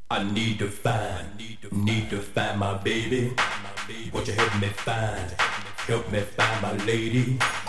I need to find my baby. Won't you help me find my lady?